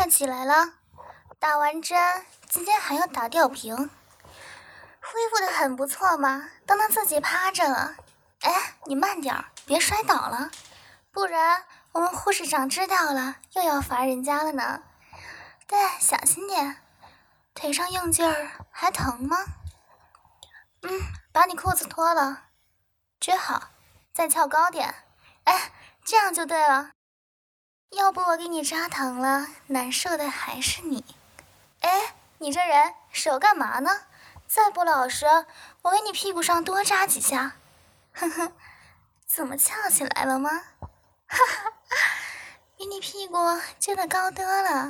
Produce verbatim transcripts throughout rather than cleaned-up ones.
快起来了，打完针今天还要打吊瓶，恢复的很不错嘛，都能自己趴着了。哎，你慢点儿，别摔倒了，不然我们护士长知道了又要罚人家了呢。对，小心点。腿上用劲儿还疼吗？嗯，把你裤子脱了，撅好，再翘高点。哎，这样就对了。要不我给你扎疼了，难受的还是你。哎，你这人手干嘛呢？再不老实，我给你屁股上多扎几下。哼哼，怎么翘起来了吗？哈哈，比你屁股撅得高多了。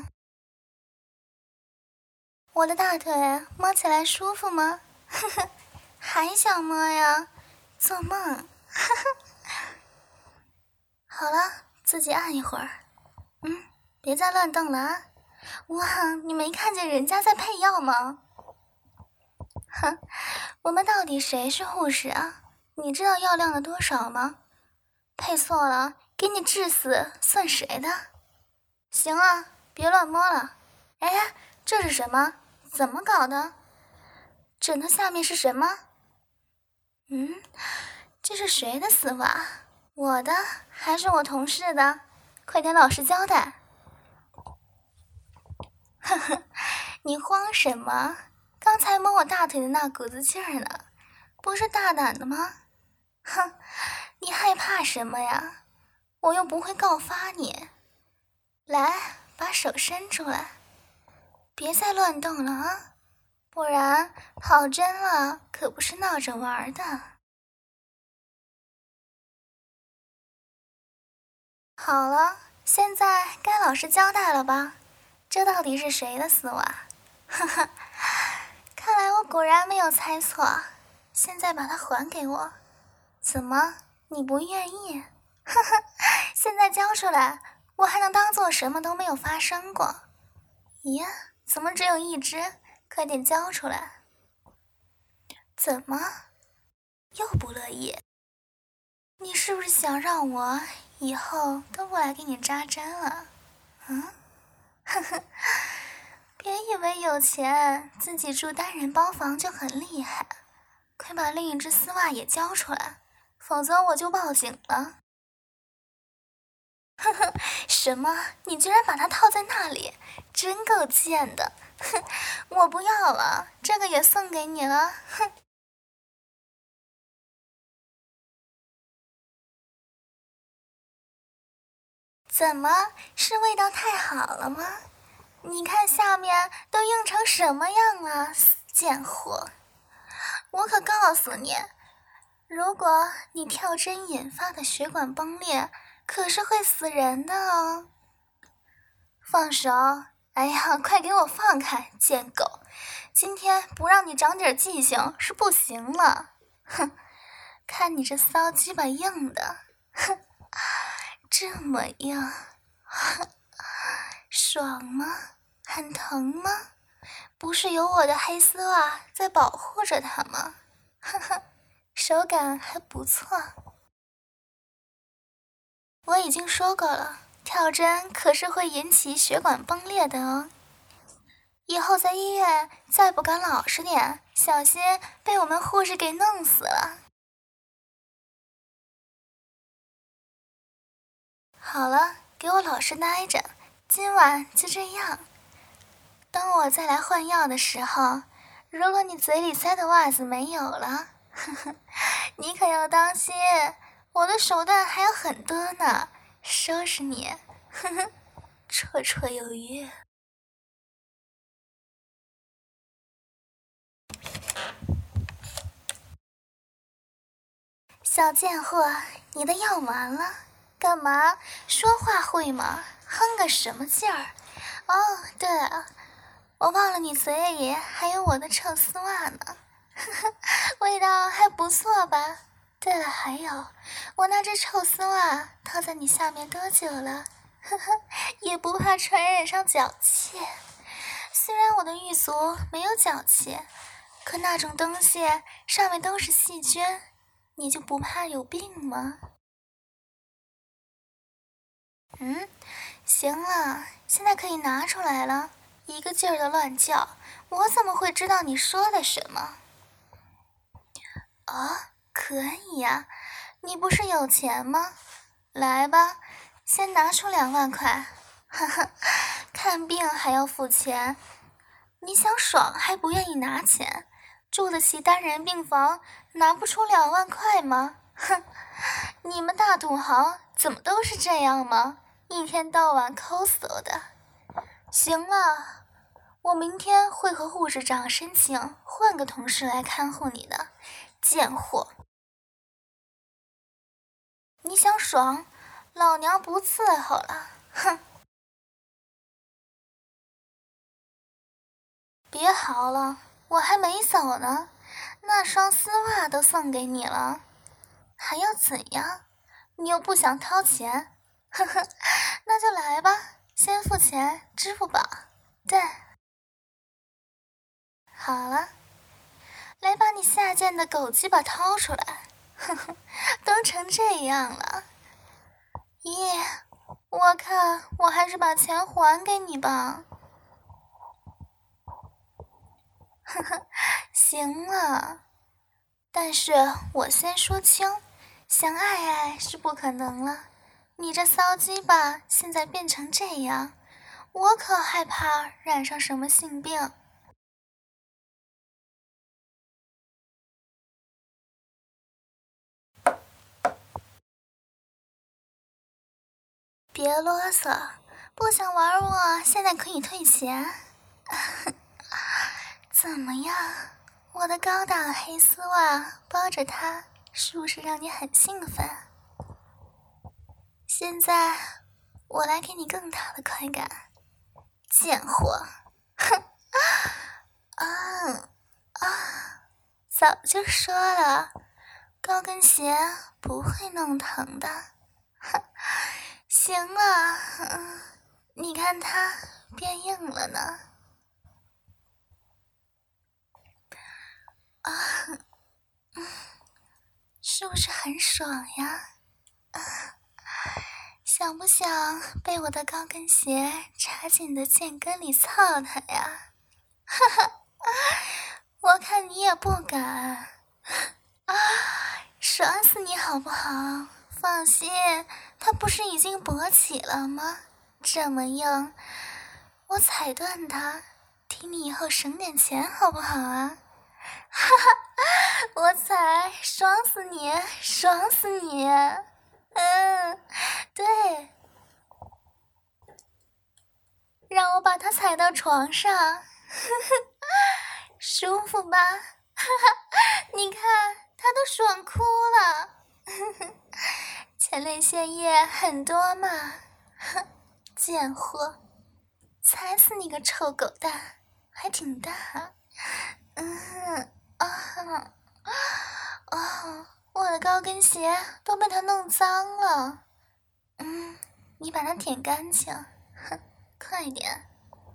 我的大腿摸起来舒服吗？呵呵，还想摸呀？做梦！呵呵。好了，自己按一会儿。嗯，别再乱动了啊！哇，你没看见人家在配药吗？哼，我们到底谁是护士啊？你知道药量的多少吗？配错了，给你治死算谁的？行了，别乱摸了。哎，这是什么？怎么搞的？枕头下面是什么？嗯，这是谁的丝袜？我的还是我同事的？快点老实交代。呵呵，你慌什么？刚才摸我大腿的那股子劲儿呢，不是大胆的吗？哼，你害怕什么呀？我又不会告发你。来，把手伸出来，别再乱动了啊！不然跑针了可不是闹着玩的。好了，现在该老实交代了吧？这到底是谁的丝袜？哈哈，看来我果然没有猜错。现在把它还给我。怎么，你不愿意？哈哈，现在交出来，我还能当做什么都没有发生过。咦，怎么只有一只？快点交出来。怎么又不乐意？你是不是想让我以后都不来给你扎针了？嗯，呵呵，别以为有钱自己住单人包房就很厉害，快把另一只丝袜也交出来，否则我就报警了。呵呵，什么？你居然把它套在那里，真够贱的！哼，我不要了，这个也送给你了。哼。怎么，是味道太好了吗？你看下面都硬成什么样了，贱货！我可告诉你，如果你跳针引发的血管崩裂，可是会死人的哦。放手！哎呀，快给我放开，贱狗！今天不让你长点记性是不行了。哼，看你这骚鸡巴硬的，哼，这么硬，爽吗？很疼吗？不是有我的黑丝袜在保护着它吗？呵呵，手感还不错。我已经说过了，跳针可是会引起血管崩裂的哦。以后在医院再不敢老实点，小心被我们护士给弄死了。好了，给我老实待着，今晚就这样。等我再来换药的时候，如果你嘴里塞的袜子没有了，呵呵，你可要当心，我的手段还有很多呢，收拾你，呵呵，绰绰有余。小贱货，你的药完了？干嘛？说话会吗？哼个什么劲儿？哦，对了，我忘了你嘴里还有我的臭丝袜呢，呵呵，味道还不错吧？对了，还有，我那只臭丝袜套在你下面多久了？呵呵，也不怕传染上脚气。虽然我的狱卒没有脚气，可那种东西上面都是细菌，你就不怕有病吗？ 嗯，行了，现在可以拿出来了。一个劲儿的乱叫，我怎么会知道你说的什么？哦，可以呀，你不是有钱吗？来吧，先拿出两万块。哈哈，看病还要付钱，你想爽还不愿意拿钱？住得起单人病房，拿不出两万块吗？哼，你们大土豪怎么都是这样吗？一天到晚抠搜的。行了，我明天会和护士长申请换个同事来看护你的，贱货！你想爽，老娘不伺候了！哼！别嚎了，我还没走呢，那双丝袜都送给你了，还要怎样？你又不想掏钱？呵呵，那就来吧，先付钱，支付宝。对，好了，来把你下贱的狗鸡巴掏出来。呵呵，都成这样了，咦，我看我还是把钱还给你吧。呵呵，行了，但是我先说清，想爱爱是不可能了。你这骚鸡巴现在变成这样，我可害怕染上什么性病。别啰嗦，不想玩我现在可以退钱。怎么样，我的高档黑丝袜包着它，是不是让你很兴奋？现在我来给你更大的快感，贱货！哼！啊啊！早就说了，高跟鞋不会弄疼的。哼，行了，嗯，你看它变硬了呢。啊，嗯，是不是很爽呀？啊，想不想被我的高跟鞋插进你的贱根里操它呀？哈哈，我看你也不敢。啊，爽死你好不好？放心，它不是已经勃起了吗？这么硬，我踩断它，替你以后省点钱好不好啊？哈哈，我踩，爽死你，爽死你！嗯，对，让我把它踩到床上，呵呵，舒服吧？哈哈，你看，它都爽哭了。呵呵，前列腺液很多嘛，哼，贱货，踩死你个臭狗蛋，还挺大。嗯啊啊，我的高跟鞋都被它弄脏了。嗯，你把它舔干净，哼，快点，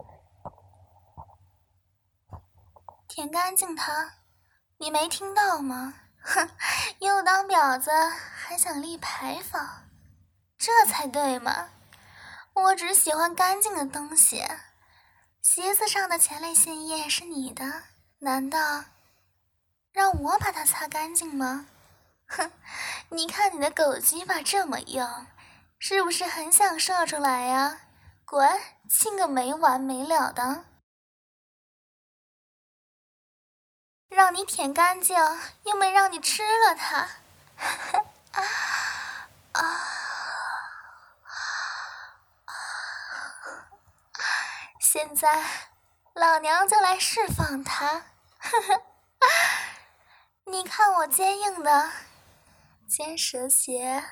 舔干净它。你没听到吗？哼，又当婊子还想立牌坊，这才对嘛！我只喜欢干净的东西。鞋子上的前列腺液是你的，难道让我把它擦干净吗？哼，你看你的狗鸡巴这么硬，是不是很想射出来呀？滚，亲个没完没了的！让你舔干净，又没让你吃了它。啊啊！现在，老娘就来释放它。呵呵，你看我坚硬的尖蛇蝎，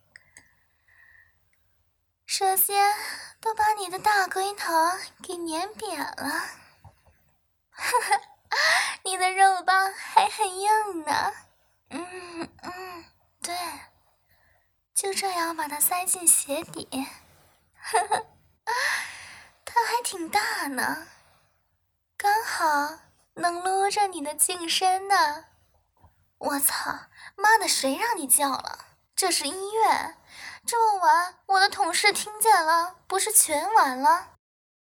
蛇蝎都把你的大龟头给碾扁了。呵呵，你的肉棒还很硬呢。嗯嗯，对，就这样把它塞进鞋底。呵呵，它还挺大呢，刚好能撸着你的净身呢。我操，妈的，谁让你叫了？ 这是医院，这么晚，我的同事听见了，不是全完了？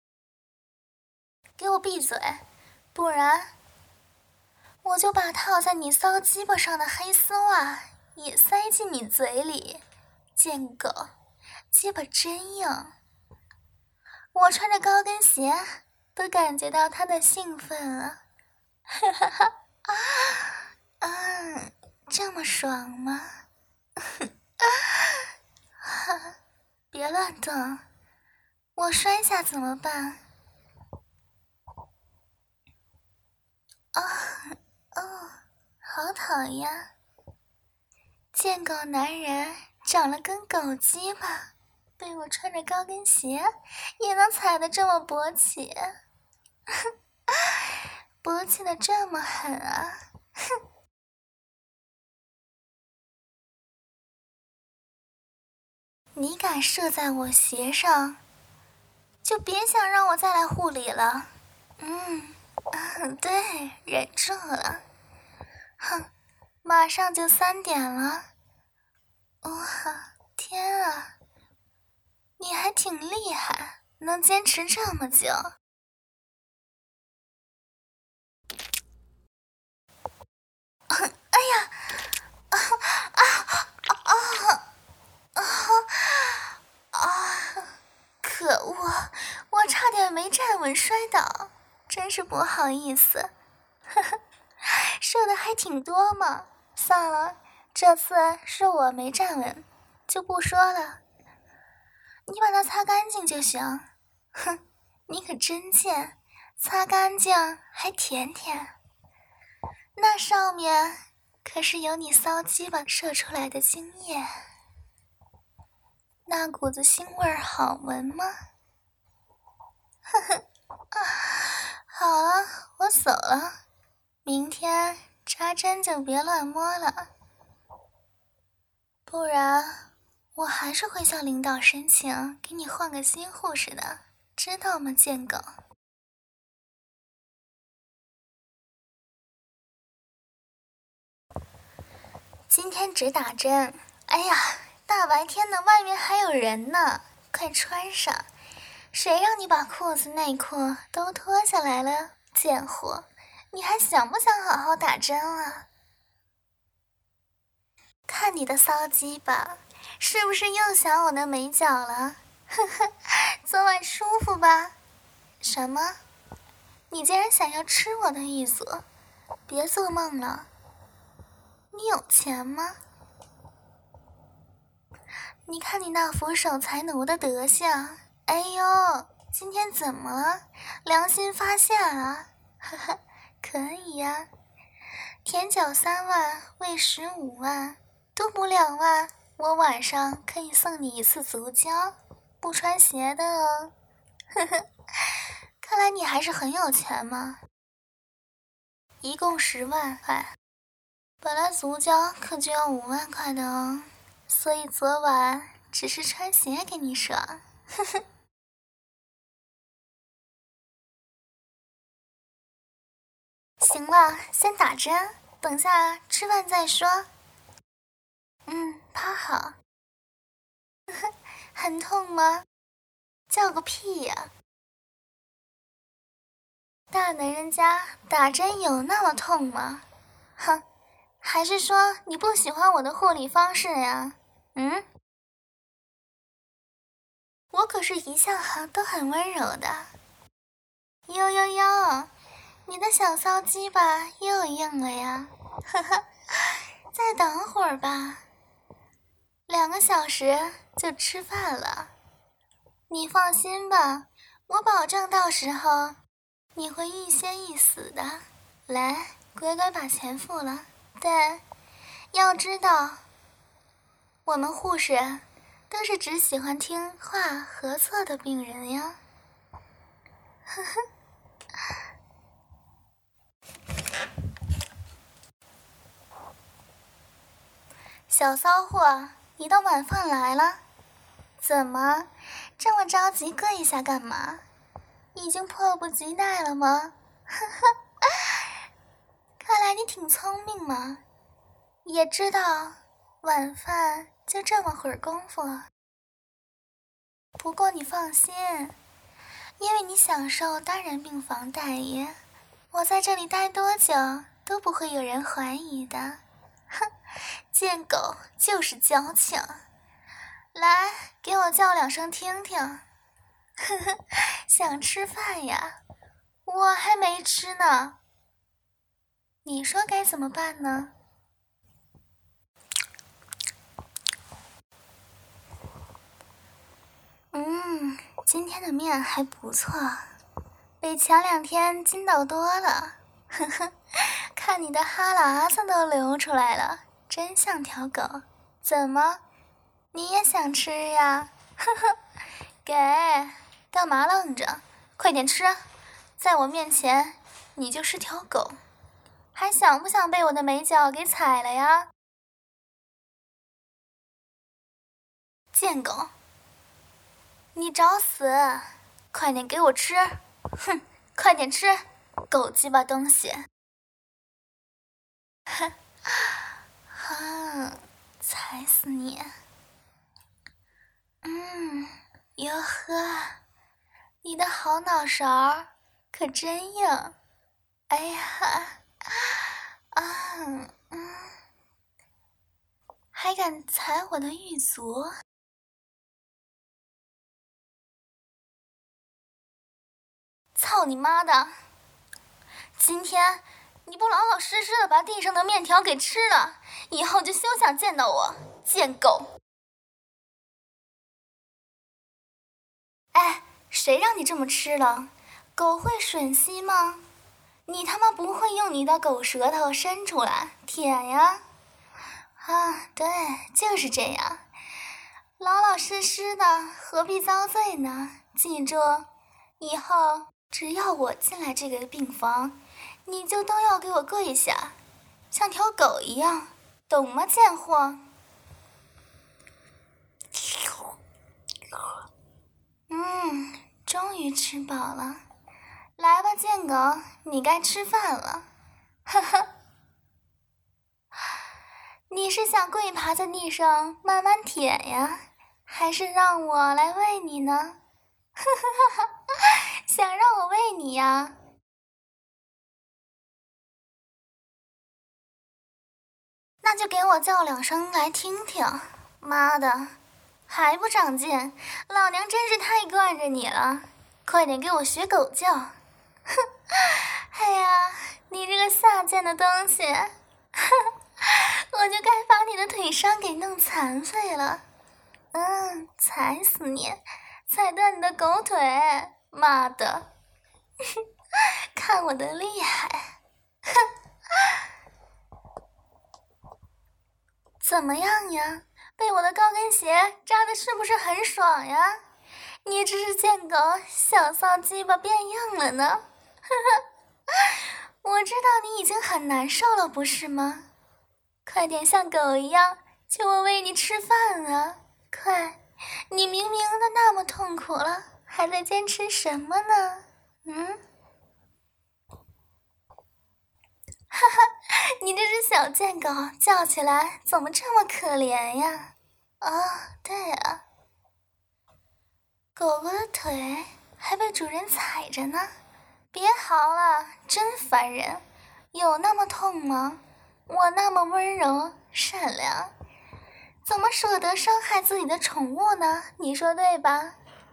给我闭嘴，不然我就把套在你骚鸡巴上的黑丝袜也塞进你嘴里，贱狗，鸡巴真硬。我穿着高跟鞋都感觉到他的兴奋了，哈哈哈啊！啊，这么爽吗？别乱动，我摔下怎么办？啊哦，好讨厌！贱狗男人长了根狗鸡巴，被我穿着高跟鞋也能踩得这么勃起，勃起的这么狠啊！哼！你敢射在我鞋上，就别想让我再来护理了。嗯，嗯，对，忍住了。哼，马上就三点了。哇，天啊，你还挺厉害，能坚持这么久。哎呀，啊啊啊啊啊！可恶，我差点没站稳摔倒，真是不好意思。呵呵，射的还挺多嘛，算了，这次是我没站稳，就不说了。你把它擦干净就行。哼，你可真贱，擦干净还舔舔。那上面可是有你骚鸡巴射出来的精液，那股子腥味儿好闻吗？呵呵，啊，好了，我走了。明天扎针就别乱摸了，不然我还是会向领导申请给你换个新护士的，知道吗，贱狗？今天只打针。哎呀，大白天的，外面还有人呢，快穿上。谁让你把裤子内裤都脱下来了，贱货！你还想不想好好打针了？看你的骚鸡巴，是不是又想我的美脚了？呵呵，昨晚舒服吧？什么？你竟然想要吃我的玉足？别做梦了！你有钱吗？你看你那副守财奴的德行，哎呦，今天怎么了？良心发现了？呵呵，可以呀，舔脚三万，喂食五万，多补两万，我晚上可以送你一次足交，不穿鞋的哦。呵呵，看来你还是很有钱嘛。一共十万块，本来足交可就要五万块的哦，所以昨晚只是穿鞋给你爽。呵呵。行了，先打针，等下吃饭再说。嗯，趴好。呵呵，很痛吗？叫个屁呀！大男人家打针有那么痛吗？哼，还是说你不喜欢我的护理方式呀？嗯，我可是一向都很温柔的。呦呦呦，你的小骚鸡巴又硬了呀！呵呵，再等会儿吧，两个小时就吃饭了。你放心吧，我保证到时候你会欲仙欲死的。来，乖乖把钱付了。对，要知道，我们护士都是只喜欢听话合作的病人呀。呵呵。小骚货，你的晚饭来了？怎么这么着急跪下干嘛？已经迫不及待了吗？呵呵，看来你挺聪明嘛，也知道晚饭就这么会儿功夫。不过你放心，因为你享受单人病房待遇，我在这里待多久都不会有人怀疑的。哼，贱狗就是矫情。来，给我叫两声听听。呵呵，想吃饭呀？我还没吃呢。你说该怎么办呢？嗯，今天的面还不错，比前两天筋道多了。呵呵，看你的哈喇子都流出来了，真像条狗。怎么，你也想吃呀？呵呵，给，干嘛愣着？快点吃，在我面前你就是条狗，还想不想被我的美脚给踩了呀？贱狗，你找死！快点给我吃！哼，快点吃，狗鸡巴东西！哼，哼，踩死你！嗯，哟呵，你的好脑勺可真硬！哎呀，啊，嗯，还敢踩我的玉足？操你妈的！今天你不老老实实的把地上的面条给吃了，以后就休想见到我，贱狗！哎，谁让你这么吃了？狗会吮吸吗？你他妈不会用你的狗舌头伸出来舔呀？啊，对，就是这样，老老实实的，何必遭罪呢？记住，以后只要我进来这个病房，你就都要给我跪下，像条狗一样，懂吗，贱货？嗯，终于吃饱了，来吧，贱狗，你该吃饭了。哈哈，你是想跪爬在地上慢慢舔呀，还是让我来喂你呢？哈哈哈，想让我喂你呀？那就给我叫两声来听听。妈的，还不长进，老娘真是太惯着你了，快点给我学狗叫！哼，哎呀，你这个下贱的东西，我就该把你的腿伤给弄残废了。嗯，踩死你，踩断你的狗腿！妈的，看我的厉害！哼，怎么样呀？被我的高跟鞋扎的是不是很爽呀？你这是贱狗，小骚鸡巴变硬了呢！呵呵，我知道你已经很难受了，不是吗？快点像狗一样，求我喂你吃饭啊！快，你明明的那么痛苦了，还在坚持什么呢？嗯？哈哈，你这只小贱狗叫起来怎么这么可怜呀？啊、哦，对了，狗狗的腿还被主人踩着呢，别嚎了，真烦人！有那么痛吗？我那么温柔善良，怎么舍得伤害自己的宠物呢？你说对吧？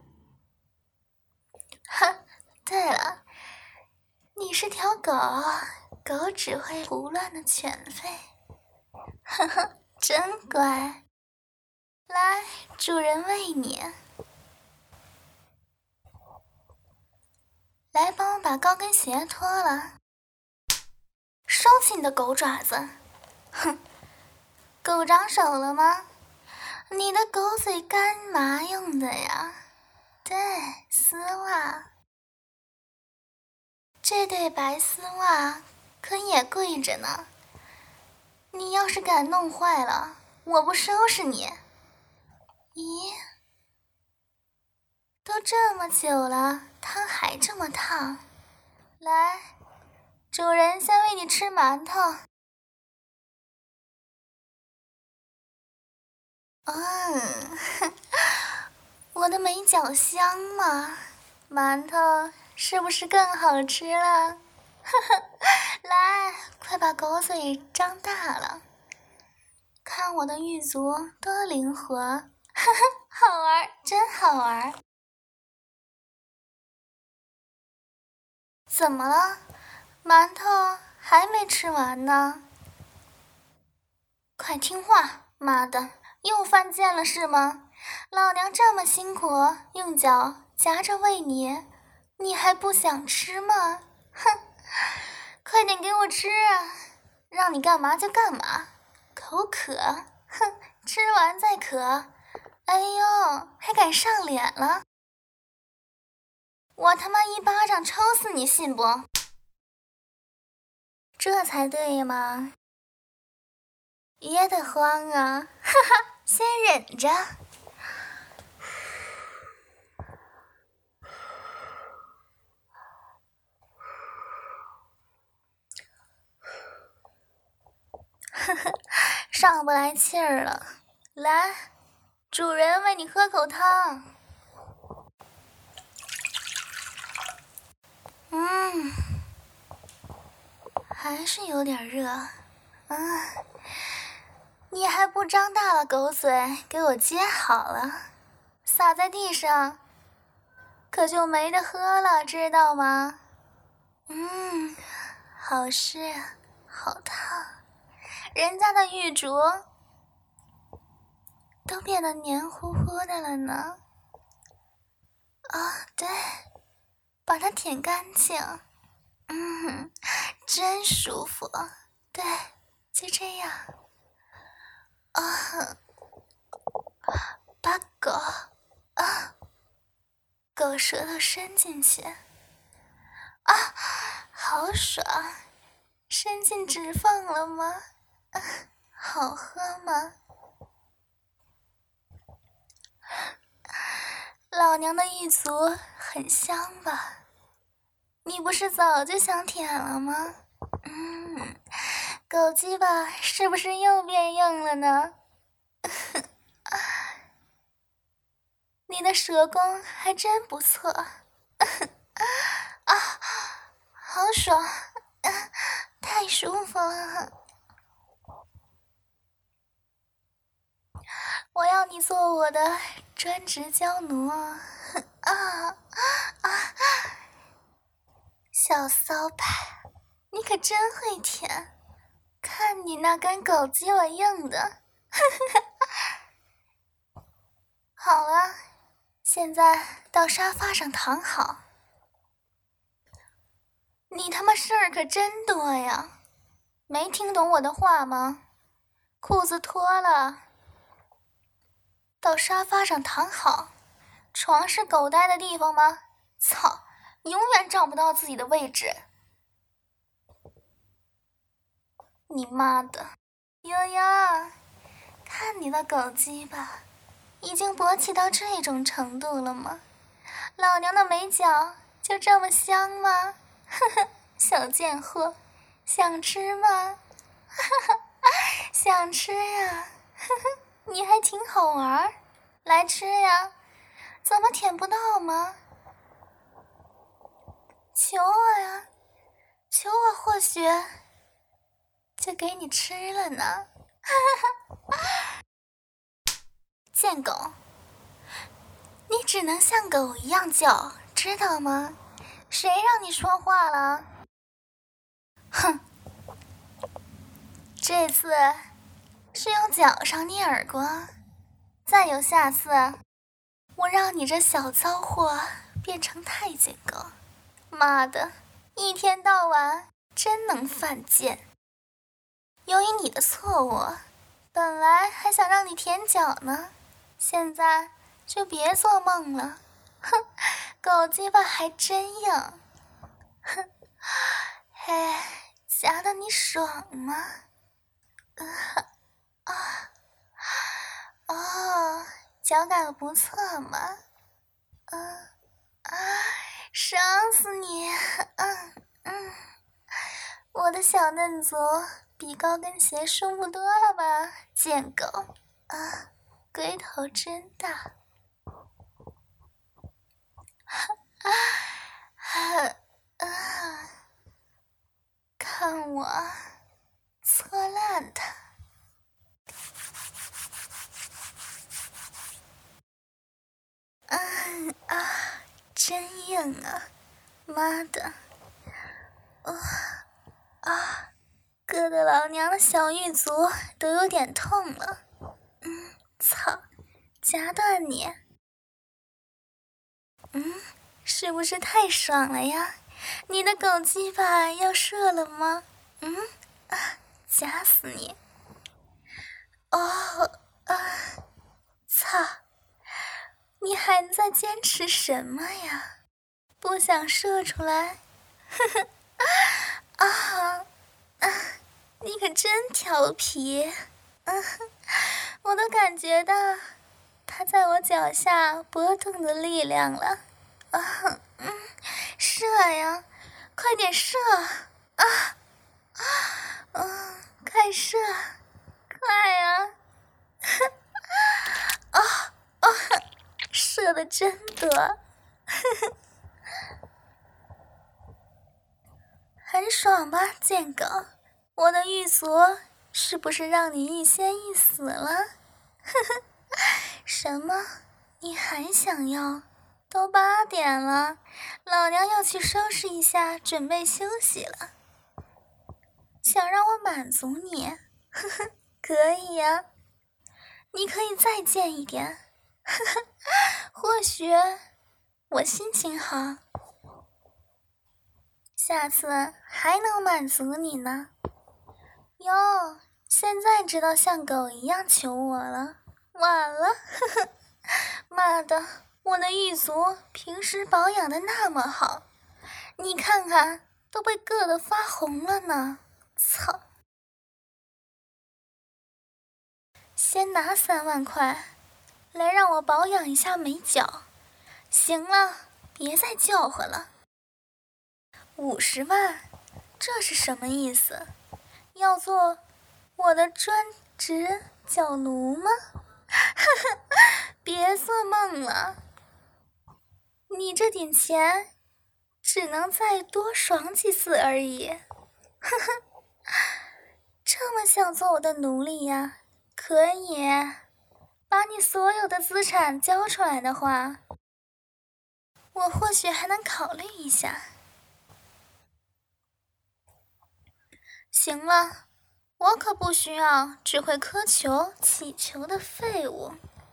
哈，对了，你是条狗，狗只会胡乱的犬吠。呵呵，真乖。来，主人喂你。来，帮我把高跟鞋脱了。收起你的狗爪子！哼，狗长手了吗？你的狗嘴干嘛用的呀？对，丝袜。这对白丝袜可也贵着呢。你要是敢弄坏了，我不收拾你！咦，都这么久了，汤还这么烫。来，主人先喂你吃馒头。 嗯，我的美脚香嘛，馒头是不是更好吃了？来，快把狗嘴张大了，看我的玉足多灵活，好玩，真好玩。怎么了？馒头还没吃完呢。快听话，妈的，又犯贱了是吗？老娘这么辛苦，用脚夹着喂你，你还不想吃吗？哼，快点给我吃啊！让你干嘛就干嘛，口渴，哼，吃完再渴。哎呦，还敢上脸了？我他妈一巴掌抽死你，信不？这才对嘛！也得慌啊，哈哈，先忍着。呵呵，上不来气儿了。来，主人喂你喝口汤。嗯，还是有点热。嗯，你还不张大了狗嘴给我接好了，洒在地上，可就没得喝了，知道吗？嗯，好湿，好烫，人家的玉镯都变得黏糊糊的了呢。啊，对，把它舔干净。嗯，真舒服。对，就这样。啊，把狗啊，狗舌头伸进去。啊，好爽！伸进指缝了吗？啊，好喝吗？老娘的玉足很香吧？你不是早就想舔了吗？嗯，狗鸡巴是不是又变硬了呢？你的舌功还真不错。啊，好爽，啊，太舒服了。我要你做我的专职娇奴啊！啊啊！小骚派，你可真会舔，看你那根狗鸡巴硬的。好了，现在到沙发上躺好。你他妈事儿可真多呀，没听懂我的话吗？裤子脱了，到沙发上躺好。床是狗待的地方吗？操，永远找不到自己的位置。你妈的，悠悠，看你的狗鸡巴，已经勃起到这种程度了吗？老娘的美脚就这么香吗？呵呵，小贱货，想吃吗？哈哈，想吃呀！呵呵，你还挺好玩，来吃呀！怎么舔不到吗？求我呀，求我或许就给你吃了呢！哈哈，贱狗，你只能像狗一样叫，知道吗？谁让你说话了？哼，这次是用脚上你耳光，再有下次，我让你这小骚货变成太监狗。妈的，一天到晚真能犯贱。由于你的错误，本来还想让你舔脚呢，现在就别做梦了。哼，狗鸡巴还真硬。哼，嘿，夹得你爽吗？啊啊哦，脚感不错嘛。嗯啊，爽死你！嗯嗯，我的小嫩足比高跟鞋舒服多了吧，贱狗啊！ 龟头真大。看我搓烂它。嗯啊，真硬啊！妈的！啊啊，硌得老娘的小玉足都有点痛了。嗯，操，夹断你！嗯，是不是太爽了呀？你的狗鸡巴要射了吗？嗯啊，夹死你！哦啊，操！你还在坚持什么呀？不想射出来？呵呵啊啊！你可真调皮！嗯，我都感觉到它在我脚下波动的力量了。啊，嗯，射呀，快点射！啊啊，嗯，快射，快呀！啊啊，射的真多，很爽吧，贱狗？我的玉足是不是让你欲仙欲死了？什么？你还想要？都八点了，老娘要去收拾一下，准备休息了。想让我满足你？呵呵，可以呀、啊。你可以再贱一点，呵呵，或许我心情好，下次还能满足你呢。哟，现在知道像狗一样求我了，晚了，呵呵，妈的！我的玉足平时保养的那么好，你看看都被硌得发红了呢！操！先拿三万块来让我保养一下美脚。行了，别再叫唤了。五十万，这是什么意思？要做我的专职脚奴吗？别做梦了。你这点钱只能再多爽几次而已。呵呵，这么想做我的奴隶呀？可以，把你所有的资产交出来的话，我或许还能考虑一下。行了，我可不需要只会苛求乞求的废物。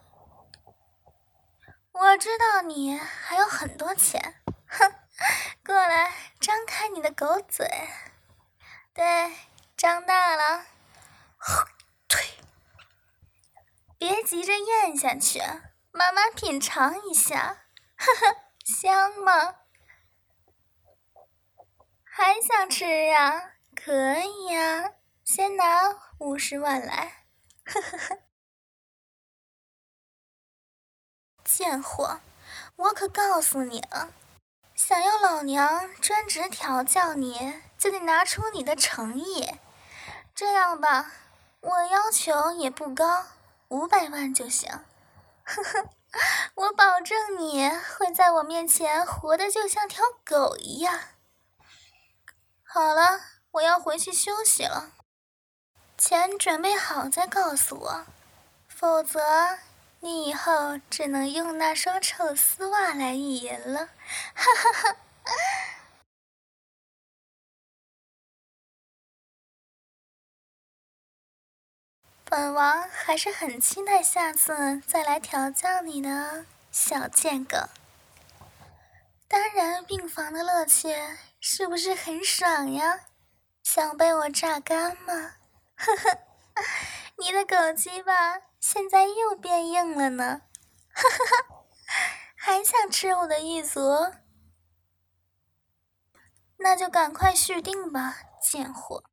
我知道你还有很多钱，哼，过来，张开你的狗嘴，对，张大了，对，别急着咽下去，慢慢品尝一下，呵呵，香吗？还想吃呀？可以呀，先拿五十万来，呵呵呵。贱货，我可告诉你了，想要老娘专职调教你，就得拿出你的诚意。这样吧，我要求也不高，五百万就行。呵呵，我保证你会在我面前活得就像条狗一样。好了，我要回去休息了。钱准备好再告诉我，否则你以后只能用那双臭丝袜来意淫了，哈哈哈。本王还是很期待下次再来调教你的小贱狗。单人病房的乐趣是不是很爽呀？想被我榨干吗？呵呵，你的狗鸡巴现在又变硬了呢，哈哈哈，还想吃我的玉足？那就赶快续订吧，贱货。